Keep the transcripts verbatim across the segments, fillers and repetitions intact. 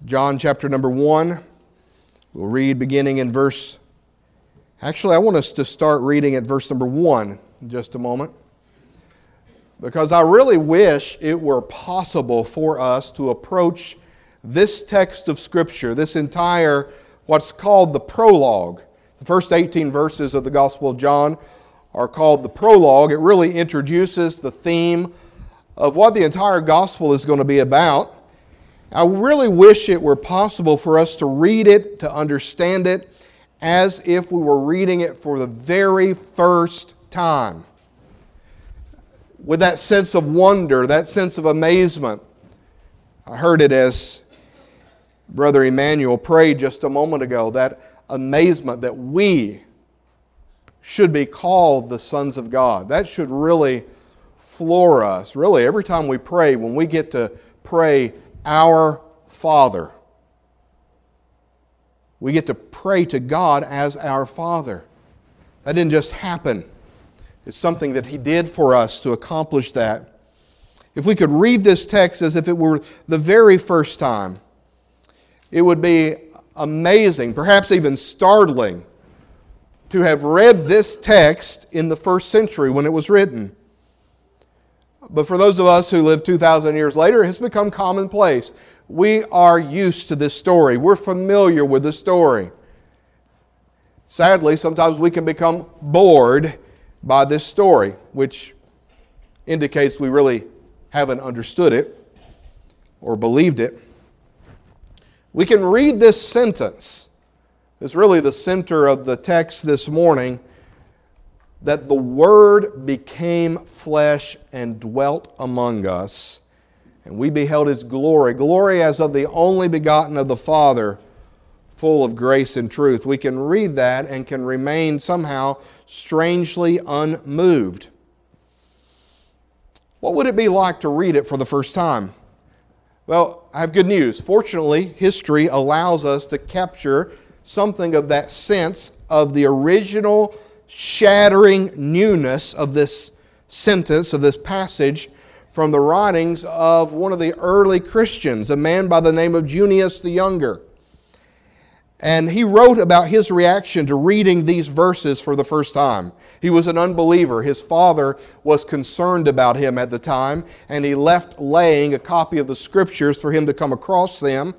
John chapter number one. We'll read beginning in verse... Actually, I want us to start reading at verse number one in just a moment, because I really wish it were possible for us to approach this text of Scripture, this entire, what's called the prologue. The first eighteen verses of the Gospel of John are called the prologue. It really introduces the theme of what the entire Gospel is going to be about. I really wish it were possible for us to read it, to understand it, as if we were reading it for the very first time. With that sense of wonder, that sense of amazement. I heard it as Brother Emmanuel prayed just a moment ago, that amazement that we should be called the sons of God. That should really floor us. Really, every time we pray, when we get to pray, Our Father, we get to pray to God as our Father. That didn't just happen. It's something that He did for us to accomplish that. If we could read this text as if it were the very first time, it would be amazing, perhaps even startling, to have read this text in the first century when it was written. But for those of us who live two thousand years later, it has become commonplace. We are used to this story. We're familiar with the story. Sadly, sometimes we can become bored by this story, which indicates we really haven't understood it or believed it. We can read this sentence. It's really the center of the text this morning, that the Word became flesh and dwelt among us, and we beheld His glory, glory as of the only begotten of the Father, full of grace and truth. We can read that and can remain somehow strangely unmoved. What would it be like to read it for the first time? Well, I have good news. Fortunately, history allows us to capture something of that sense of the original shattering newness of this sentence, of this passage, from the writings of one of the early Christians, a man by the name of Junius the Younger. And he wrote about his reaction to reading these verses for the first time. He was an unbeliever. His father was concerned about him at the time, and he left laying a copy of the Scriptures for him to come across them.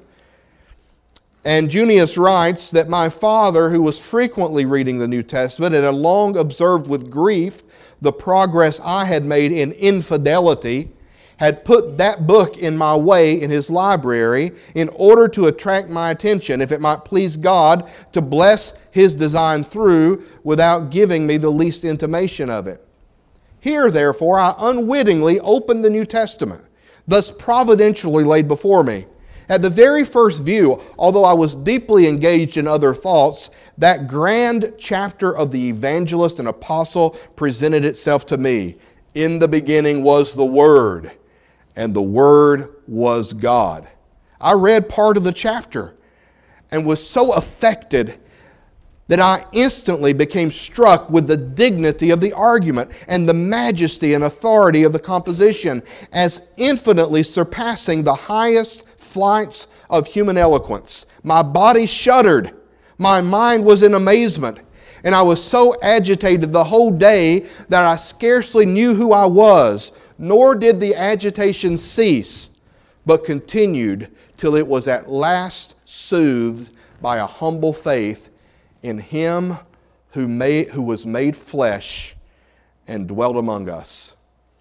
And Junius writes that my father, who was frequently reading the New Testament and had long observed with grief the progress I had made in infidelity, had put that book in my way in his library in order to attract my attention, if it might please God to bless His design through without giving me the least intimation of it. Here, therefore, I unwittingly opened the New Testament, thus providentially laid before me. At the very first view, although I was deeply engaged in other thoughts, that grand chapter of the evangelist and apostle presented itself to me. In the beginning was the Word, and the Word was God. I read part of the chapter and was so affected that I instantly became struck with the dignity of the argument and the majesty and authority of the composition, as infinitely surpassing the highest flights of human eloquence. My body shuddered. My mind was in amazement. And I was so agitated the whole day that I scarcely knew who I was, nor did the agitation cease, but continued till it was at last soothed by a humble faith in Him who made, who was made flesh and dwelt among us.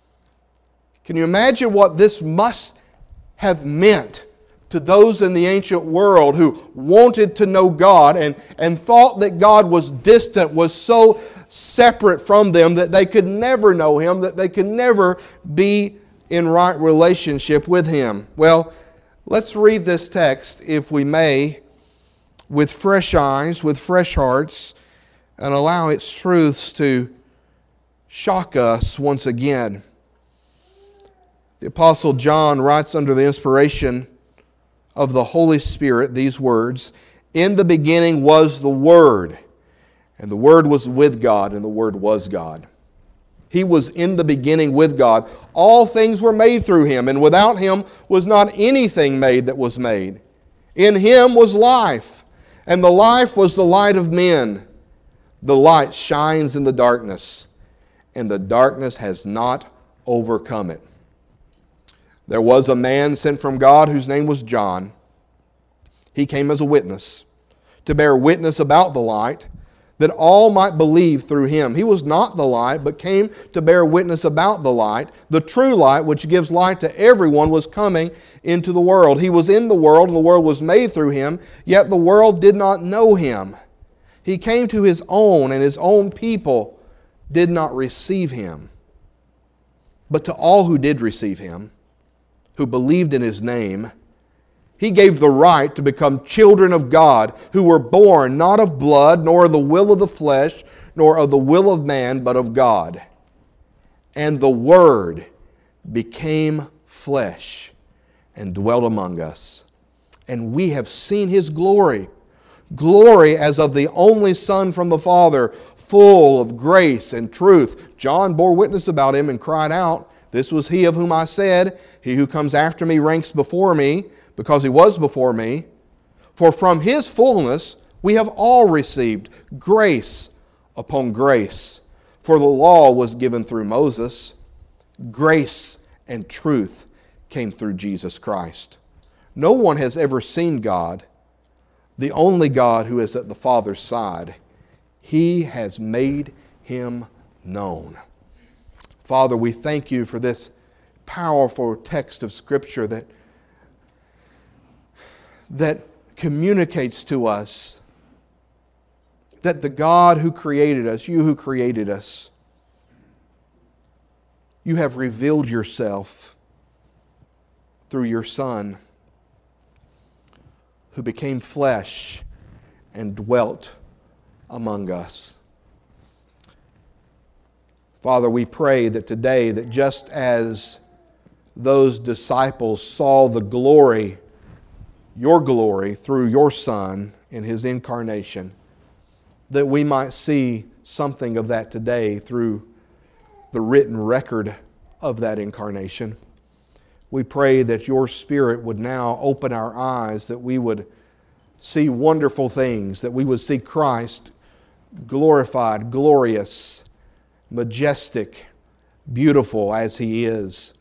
Can you imagine what this must have meant to those in the ancient world who wanted to know God and, and thought that God was distant, was so separate from them that they could never know Him, that they could never be in right relationship with Him? Well, let's read this text, if we may, with fresh eyes, with fresh hearts, and allow its truths to shock us once again. The Apostle John writes under the inspiration of the Holy Spirit these words, "In the beginning was the Word, and the Word was with God, and the Word was God." He was in the beginning with God. All things were made through Him, and without Him was not anything made that was made. In Him was life, and the life was the light of men. The light shines in the darkness, and the darkness has not overcome it. There was a man sent from God whose name was John. He came as a witness, to bear witness about the light, that all might believe through him. He was not the light, but came to bear witness about the light. The true light, which gives light to everyone, was coming into the world. He was in the world, and the world was made through him, yet the world did not know him. He came to his own, and his own people did not receive him. But to all who did receive him, who believed in his name, He gave the right to become children of God, who were born not of blood, nor of the will of the flesh, nor of the will of man, but of God. And the Word became flesh and dwelt among us. And we have seen His glory, glory as of the only Son from the Father, full of grace and truth. John bore witness about Him and cried out, "This was He of whom I said, He who comes after me ranks before me, because He was before me. For from His fullness we have all received grace upon grace. For the law was given through Moses. Grace and truth came through Jesus Christ. No one has ever seen God, the only God who is at the Father's side. He has made Him known." Father, we thank You for this powerful text of Scripture that, that communicates to us that the God who created us, You who created us, You have revealed Yourself through Your Son, who became flesh and dwelt among us. Father, we pray that today, that just as those disciples saw the glory, Your glory, through Your Son in His incarnation, that we might see something of that today through the written record of that incarnation. We pray that Your Spirit would now open our eyes, that we would see wonderful things, that we would see Christ glorified, glorious, majestic, beautiful as He is,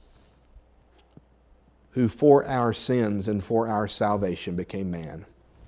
who for our sins and for our salvation became man.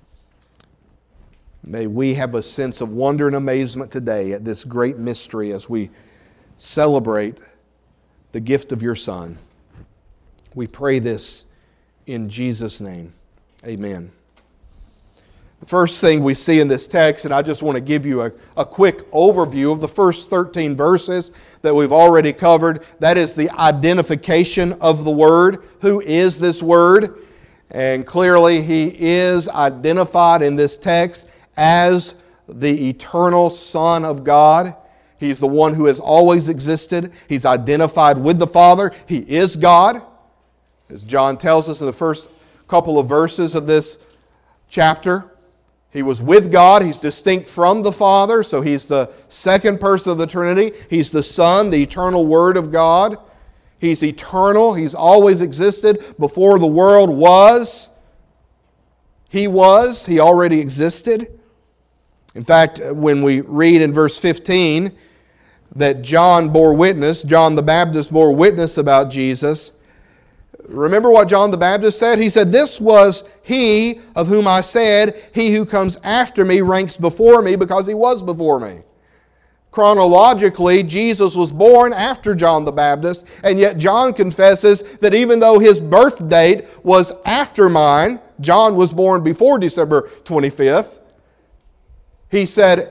May we have a sense of wonder and amazement today at this great mystery as we celebrate the gift of Your Son. We pray this in Jesus' name. Amen. The first thing we see in this text, and I just want to give you a, a quick overview of the first thirteen verses that we've already covered. That is the identification of the Word. Who is this Word? And clearly He is identified in this text as the eternal Son of God. He's the one who has always existed. He's identified with the Father. He is God. As John tells us in the first couple of verses of this chapter, He was with God. He's distinct from the Father, so He's the second person of the Trinity. He's the Son, the eternal Word of God. He's eternal. He's always existed before the world was. He was. He already existed. In fact, when we read in verse fifteen that John bore witness, John the Baptist bore witness about Jesus, remember what John the Baptist said? He said, "This was He of whom I said, He who comes after me ranks before me, because He was before me." Chronologically, Jesus was born after John the Baptist, and yet John confesses that even though his birth date was after mine, John was born before December twenty-fifth, he said,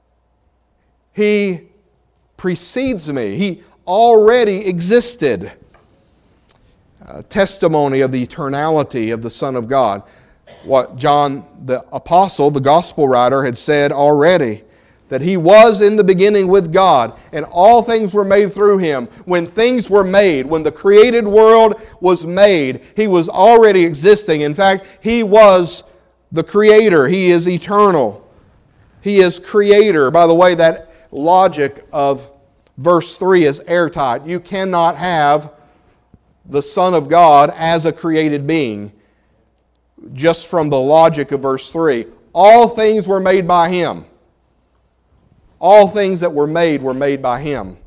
He precedes me. He already existed. Uh, testimony of the eternality of the Son of God. What John the Apostle, the Gospel writer, had said already, that He was in the beginning with God, and all things were made through Him. When things were made, when the created world was made, He was already existing. In fact, He was the Creator. He is eternal. He is Creator. By the way, that logic of verse three is airtight. You cannot have the Son of God as a created being. just from the logic of verse three. All things were made by Him. All things that were made were made by Him.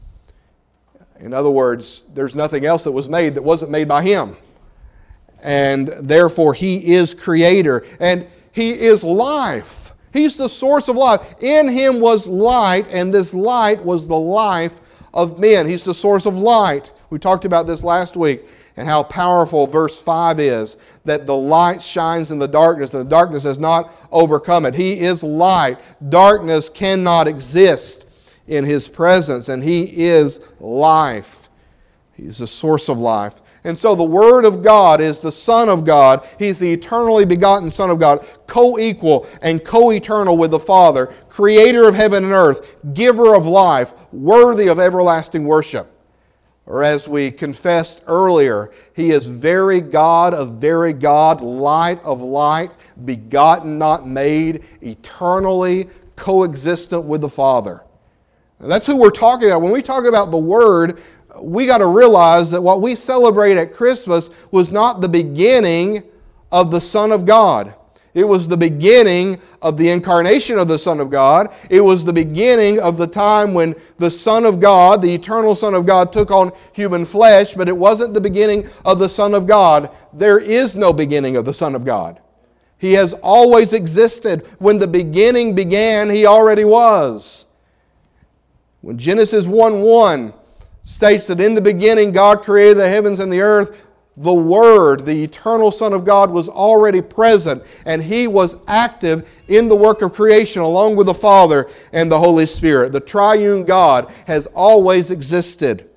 In other words, there's nothing else that was made that wasn't made by Him. And therefore, He is Creator. And He is life. He's the source of life. In Him was light, and this light was the life of men. He's the source of light. We talked about this last week, and how powerful verse five is, that the light shines in the darkness, and the darkness has not overcome it. He is light. Darkness cannot exist in His presence, and He is life. He's the source of life. And so the Word of God is the Son of God. He's the eternally begotten Son of God, co-equal and co-eternal with the Father, Creator of heaven and earth, giver of life, worthy of everlasting worship. Or as we confessed earlier, He is very God of very God, light of light, begotten, not made, eternally coexistent with the Father. And that's who we're talking about. When we talk about the Word, we got to realize that what we celebrate at Christmas was not the beginning of the Son of God. It was the beginning of the incarnation of the Son of God. It was the beginning of the time when the Son of God, the eternal Son of God, took on human flesh, but it wasn't the beginning of the Son of God. There is no beginning of the Son of God. He has always existed. When the beginning began, He already was. When Genesis one one states that in the beginning God created the heavens and the earth, the Word, the eternal Son of God, was already present, and He was active in the work of creation along with the Father and the Holy Spirit. The triune God has always existed.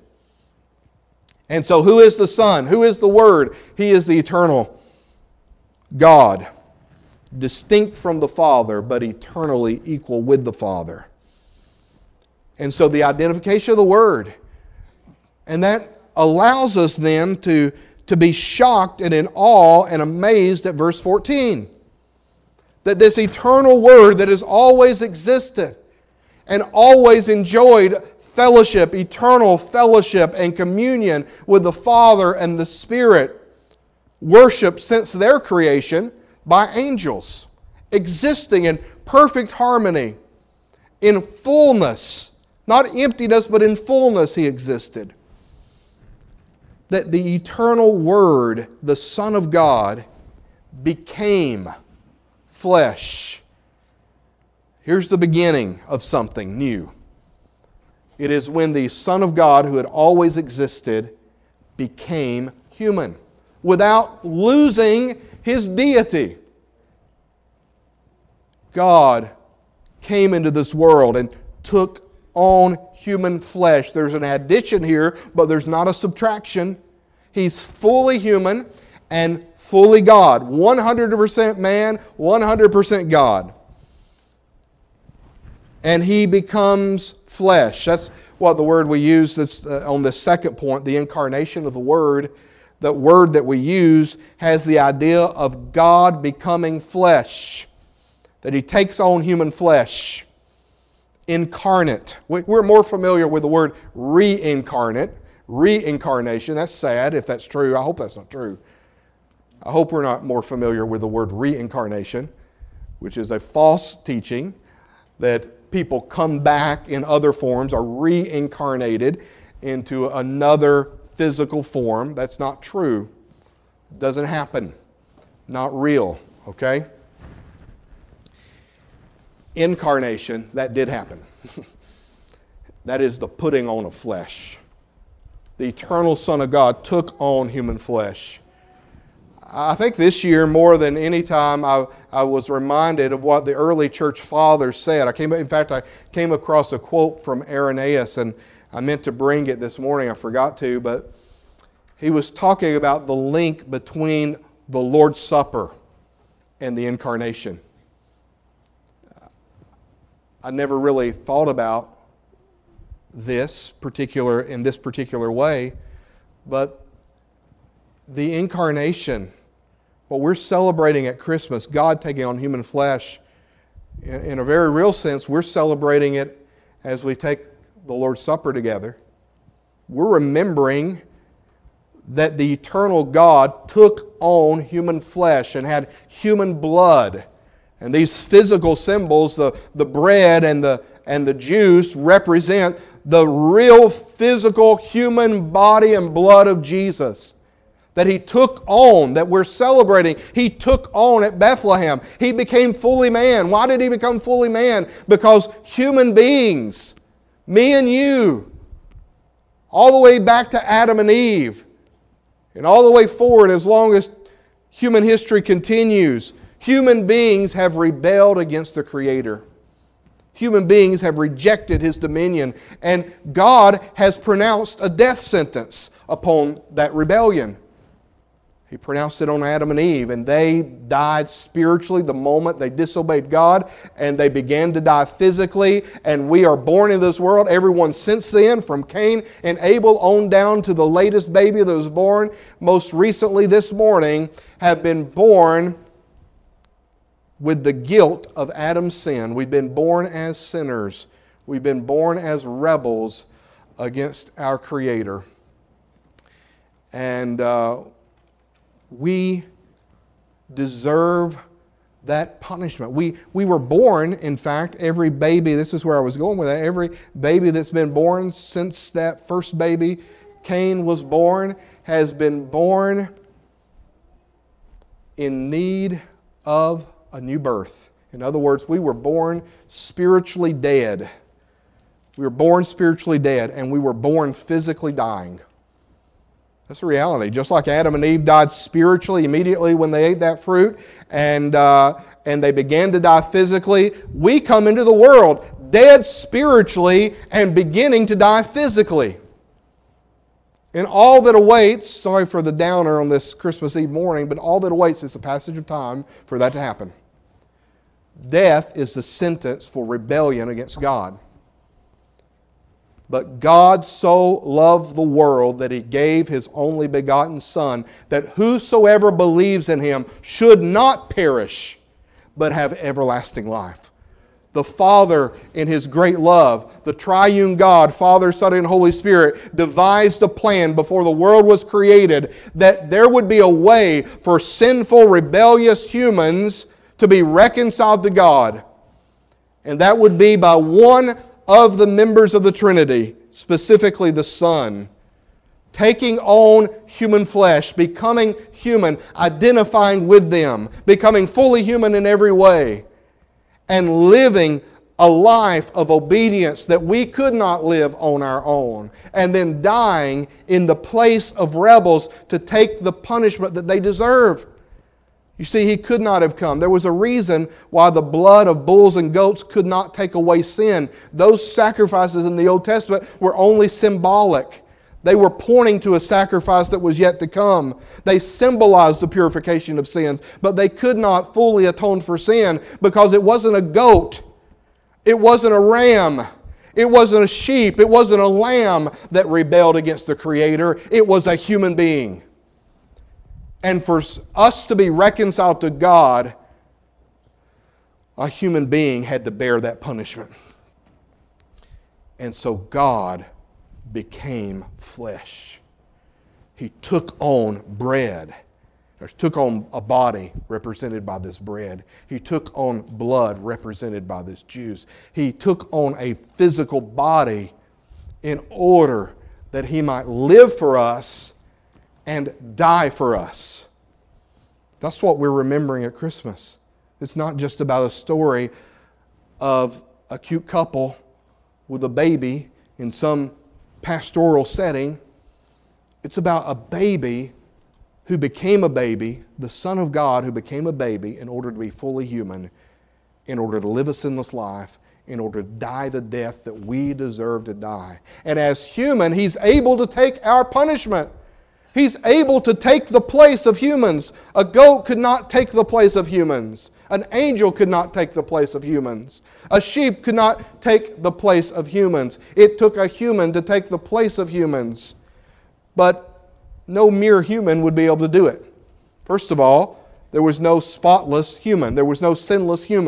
And so who is the Son? Who is the Word? He is the eternal God, distinct from the Father, but eternally equal with the Father. And so the identification of the Word, and that allows us then to to be shocked and in awe and amazed at verse fourteen. That this eternal Word that has always existed and always enjoyed fellowship, eternal fellowship and communion with the Father and the Spirit, worshipped since their creation by angels, existing in perfect harmony, in fullness, not emptiness, but in fullness He existed. That the eternal Word, the Son of God, became flesh. Here's the beginning of something new. It is when the Son of God, who had always existed, became human without losing His deity. God came into this world and took on human flesh. There's an addition here, but there's not a subtraction. He's fully human and fully God. one hundred percent man, one hundred percent God. And He becomes flesh. That's what the word we use this, uh, on this second point, the incarnation of the Word. That word that we use has the idea of God becoming flesh. That He takes on human flesh. Incarnate. We're more familiar with the word reincarnate, reincarnation. That's sad if that's true. I hope that's not true. I hope we're not more familiar with the word reincarnation, which is a false teaching that people come back in other forms, are reincarnated into another physical form. That's not true. It doesn't happen. Not real, okay? Incarnation, that did happen. That is the putting on of flesh. The eternal Son of God took on human flesh. I think this year, more than any time, I, I was reminded of what the early church fathers said. I came, in fact, I came across a quote from Irenaeus, and I meant to bring it this morning. I forgot to, but he was talking about the link between the Lord's Supper and the Incarnation. I never really thought about this particular, in this particular way, but the Incarnation, what we're celebrating at Christmas, God taking on human flesh, in, in a very real sense, we're celebrating it as we take the Lord's Supper together. We're remembering that the eternal God took on human flesh and had human blood. And these physical symbols, the, the bread and the, and the juice, represent the real physical human body and blood of Jesus that He took on, that we're celebrating. He took on at Bethlehem. He became fully man. Why did He become fully man? Because human beings, me and you, all the way back to Adam and Eve, and all the way forward as long as human history continues, human beings have rebelled against the Creator. Human beings have rejected His dominion, and God has pronounced a death sentence upon that rebellion. He pronounced it on Adam and Eve, and they died spiritually the moment they disobeyed God, and they began to die physically, and we are born into this world. Everyone since then, from Cain and Abel on down to the latest baby that was born most recently this morning, have been born with the guilt of Adam's sin. We've been born as sinners. We've been born as rebels against our Creator. And uh, we deserve that punishment. We, we were born, in fact, every baby, this is where I was going with that, every baby that's been born since that first baby, Cain, was born, has been born in need of a new birth. In other words, we were born spiritually dead. We were born spiritually dead, and we were born physically dying. That's the reality. Just like Adam and Eve died spiritually immediately when they ate that fruit, and, uh, and they began to die physically, we come into the world dead spiritually and beginning to die physically. And all that awaits, sorry for the downer on this Christmas Eve morning, but all that awaits is the passage of time for that to happen. Death is the sentence for rebellion against God. But God so loved the world that He gave His only begotten Son, that whosoever believes in Him should not perish, but have everlasting life. The Father, in His great love, the triune God, Father, Son, and Holy Spirit, devised a plan before the world was created that there would be a way for sinful, rebellious humans to be reconciled to God. And that would be by one of the members of the Trinity, specifically the Son, taking on human flesh, becoming human, identifying with them, becoming fully human in every way, and living a life of obedience that we could not live on our own, and then dying in the place of rebels to take the punishment that they deserve. You see, He could not have come. There was a reason why the blood of bulls and goats could not take away sin. Those sacrifices in the Old Testament were only symbolic. They were pointing to a sacrifice that was yet to come. They symbolized the purification of sins, but they could not fully atone for sin because it wasn't a goat. It wasn't a ram. It wasn't a sheep. It wasn't a lamb that rebelled against the Creator. It was a human being. And for us to be reconciled to God, a human being had to bear that punishment. And so God became flesh. He took on bread, or took on a body represented by this bread. He took on blood represented by this juice. He took on a physical body in order that He might live for us and die for us. That's what we're remembering at Christmas. It's not just about a story of a cute couple with a baby in some pastoral setting. It's about a baby who became a baby, the Son of God who became a baby in order to be fully human, in order to live a sinless life, in order to die the death that we deserve to die. And as human, He's able to take our punishment. He's able to take the place of humans. A goat could not take the place of humans. An angel could not take the place of humans. A sheep could not take the place of humans. It took a human to take the place of humans. But no mere human would be able to do it. First of all, there was no spotless human. There was no sinless human.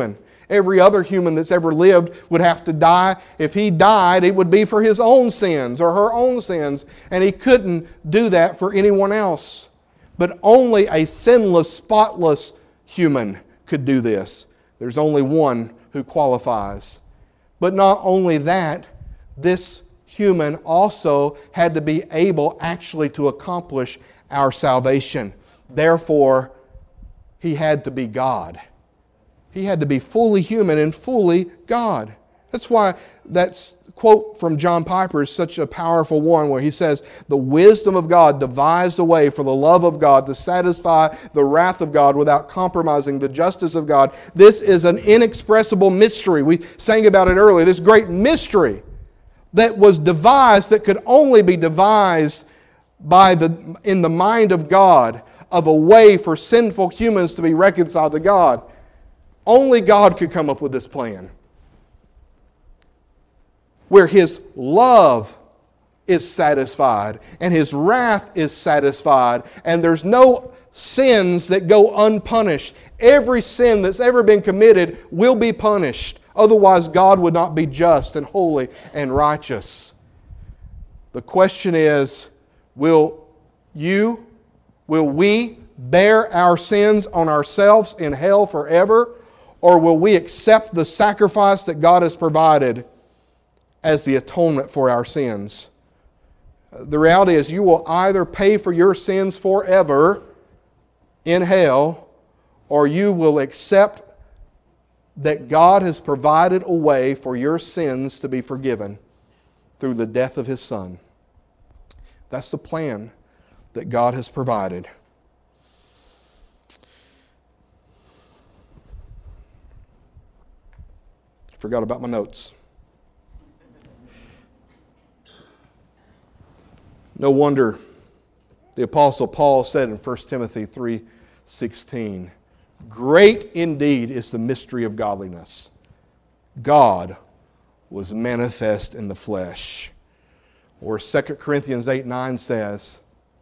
every other human that's ever lived would have to die. If he died, it would be for his own sins or her own sins. And he couldn't do that for anyone else. But only a sinless, spotless human could do this. There's only one who qualifies. But not only that, this human also had to be able actually to accomplish our salvation. Therefore, he had to be God. He had to be fully human and fully God. That's why that quote from John Piper is such a powerful one, where he says, "The wisdom of God devised a way for the love of God to satisfy the wrath of God without compromising the justice of God. This is an inexpressible mystery." We sang about it earlier. This great mystery that was devised, that could only be devised by the in the mind of God, of a way for sinful humans to be reconciled to God. Only God could come up with this plan, where His love is satisfied and His wrath is satisfied, and there's no sins that go unpunished. Every sin that's ever been committed will be punished. Otherwise, God would not be just and holy and righteous. The question is, will you, will we bear our sins on ourselves in hell forever, or will we accept the sacrifice that God has provided as the atonement for our sins? The reality is, you will either pay for your sins forever in hell, or you will accept that God has provided a way for your sins to be forgiven through the death of His Son. That's the plan that God has provided. I forgot about my notes. No wonder the Apostle Paul said in First Timothy three sixteen, "Great indeed is the mystery of godliness. God was manifest in the flesh." Or Second Corinthians eight nine says,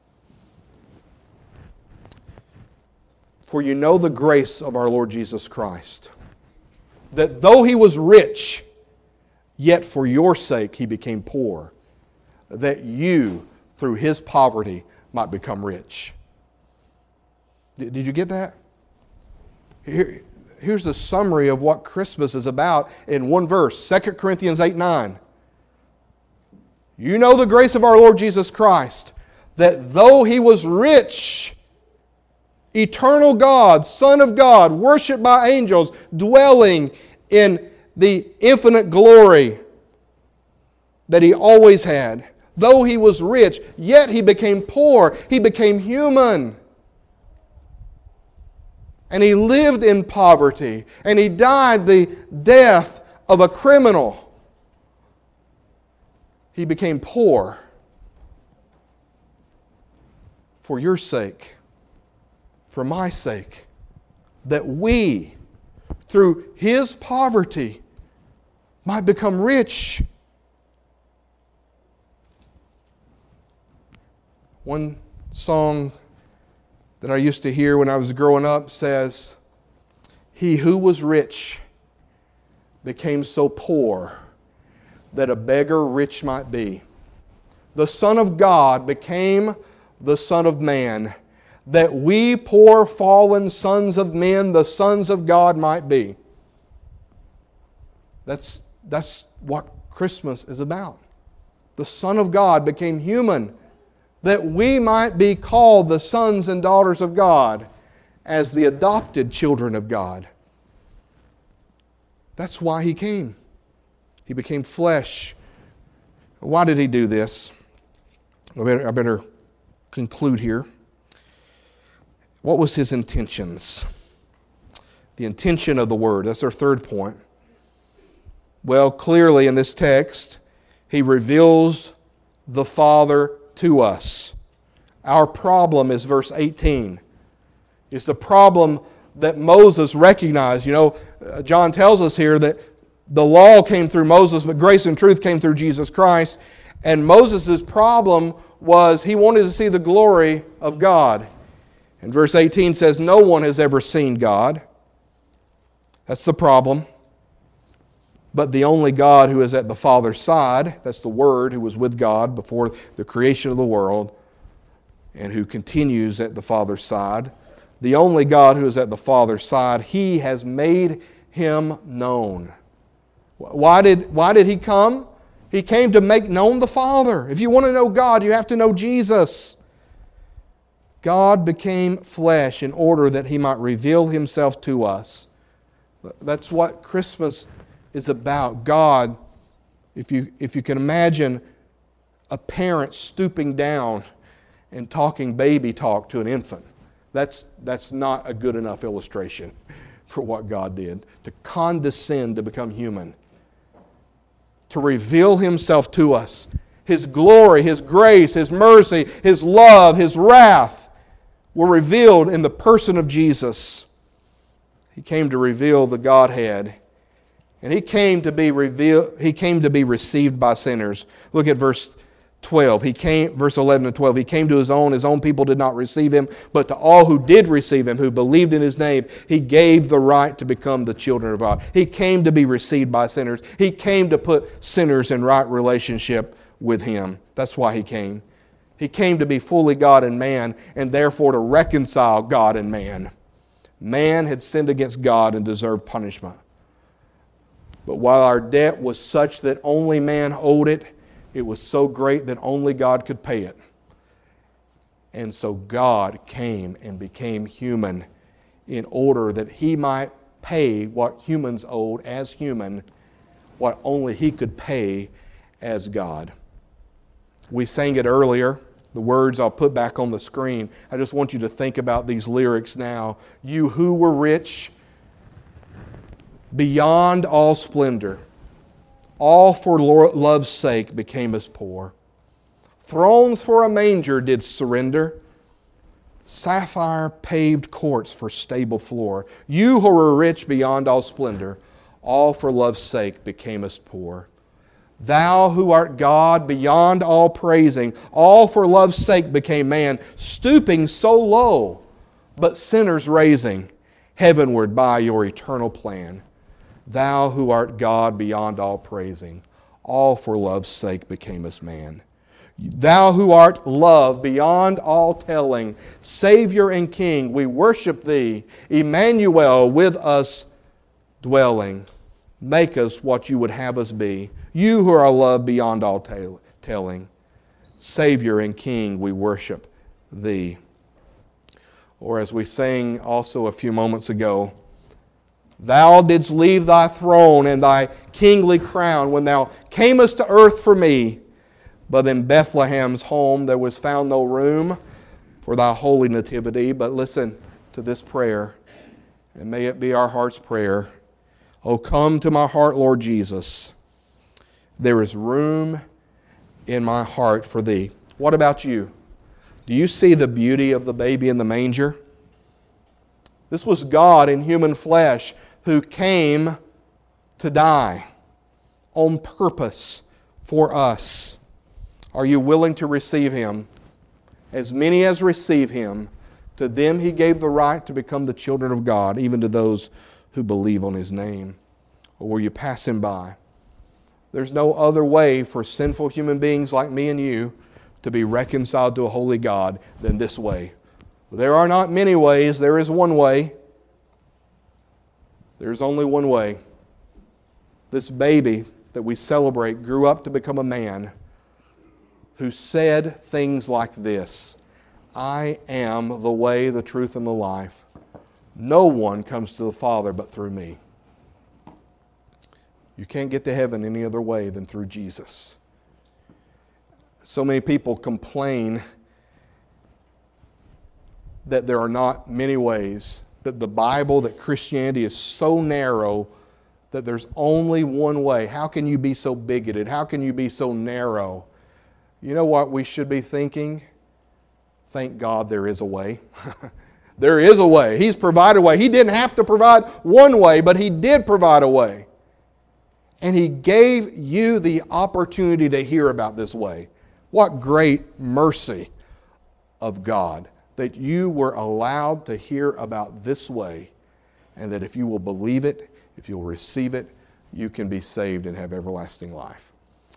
"For you know the grace of our Lord Jesus Christ, that though He was rich, yet for your sake He became poor, that you through His poverty might become rich." Did you get that? Here, here's a summary of what Christmas is about in one verse. Second Corinthians eight nine. "You know the grace of our Lord Jesus Christ, that though He was rich, eternal God, Son of God, worshipped by angels, dwelling in the infinite glory that He always had. Though He was rich, yet He became poor. He became human. And He lived in poverty. And He died the death of a criminal. He became poor for your sake, for my sake, that we, through His poverty, might become rich." One song that I used to hear when I was growing up says, "He who was rich became so poor that a beggar rich might be. The Son of God became the Son of Man, that we poor fallen sons of men, the sons of God might be." That's, that's what Christmas is about. The Son of God became human, that we might be called the sons and daughters of God, as the adopted children of God. That's why He came. He became flesh. Why did He do this? I better, I better conclude here. What was His intentions? The intention of the Word. That's our third point. Well, clearly in this text, He reveals the Father to us. Our problem is verse eighteen. It's the problem that Moses recognized. You know, uh, John tells us here that the law came through Moses, but grace and truth came through Jesus Christ. And Moses' problem was he wanted to see the glory of God. And verse eighteen says, "No one has ever seen God." That's the problem. but the only God who is at the Father's side, that's the Word who was with God before the creation of the world, and who continues at the Father's side, the only God who is at the Father's side, He has made Him known. Why did, why did He come? He came to make known the Father. If you want to know God, you have to know Jesus. God became flesh in order that He might reveal Himself to us. That's what Christmas is about. God, if you, if you can imagine a parent stooping down and talking baby talk to an infant, that's, that's not a good enough illustration for what God did. To condescend to become human. To reveal Himself to us. His glory, His grace, His mercy, His love, His wrath were revealed in the person of Jesus. He came to reveal the Godhead. And He came to be revealed, He came to be received by sinners. Look at verse twelve. He came, verse eleven and twelve. He came to His own. His own people did not receive Him. But to all who did receive Him, who believed in His name, He gave the right to become the children of God. He came to be received by sinners. He came to put sinners in right relationship with Him. That's why He came. He came to be fully God and man, and therefore to reconcile God and man. Man had sinned against God and deserved punishment. But while our debt was such that only man owed it, it was so great that only God could pay it. And so God came and became human in order that He might pay what humans owed as human, what only He could pay as God. We sang it earlier. The words I'll put back on the screen. I just want you to think about these lyrics now. You who were rich beyond all splendor, all for love's sake became as poor. Thrones for a manger did surrender, sapphire paved courts for stable floor. You who were rich beyond all splendor, all for love's sake became as poor. Thou who art God beyond all praising, all for love's sake became man, stooping so low, but sinners raising heavenward by your eternal plan. Thou who art God beyond all praising, all for love's sake became as man. Thou who art love beyond all telling, Savior and King, we worship Thee, Emmanuel with us dwelling. Make us what You would have us be. You who are love beyond all tell- telling, Savior and King, we worship Thee. Or as we sang also a few moments ago, Thou didst leave Thy throne and Thy kingly crown when Thou camest to earth for me. But in Bethlehem's home there was found no room for Thy holy nativity. But listen to this prayer, and may it be our heart's prayer. Oh, come to my heart, Lord Jesus. There is room in my heart for Thee. What about you? Do you see the beauty of the baby in the manger? This was God in human flesh who came to die on purpose for us. Are you willing to receive Him? As many as receive Him, to them He gave the right to become the children of God, even to those who believe on His name. Or will you pass Him by? There's no other way for sinful human beings like me and you to be reconciled to a holy God than this way. There are not many ways. There is one way. There's only one way. This baby that we celebrate grew up to become a man who said things like this: I am the way, the truth, and the life. No one comes to the Father but through me. You can't get to heaven any other way than through Jesus. So many people complain that there are not many ways, that the Bible, that Christianity is so narrow that there's only one way. How can you be so bigoted? How can you be so narrow? You know what we should be thinking? Thank God there is a way. There is a way. He's provided a way. He didn't have to provide one way, but He did provide a way. And He gave you the opportunity to hear about this way. What great mercy of God that you were allowed to hear about this way, and that if you will believe it, if you'll receive it, you can be saved and have everlasting life.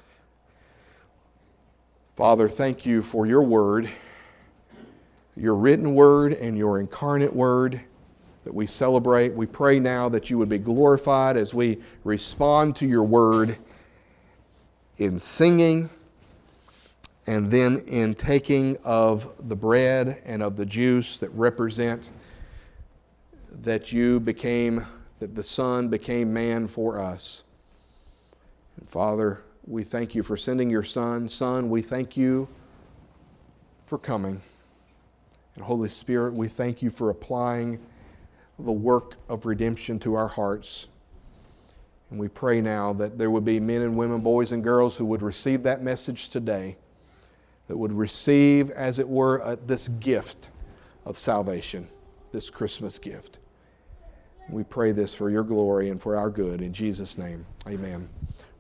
Father, thank you for your word, your written word and your incarnate word that we celebrate. We pray now that you would be glorified as we respond to your word in singing and then in taking of the bread and of the juice that represent that you became, that the Son became man for us. And Father, we thank you for sending your Son. Son, we thank you for coming. And Holy Spirit, we thank you for applying the work of redemption to our hearts. And we pray now that there would be men and women, boys and girls who would receive that message today, that would receive, as it were, uh, this gift of salvation, this Christmas gift. We pray this for your glory and for our good. In Jesus' name, amen.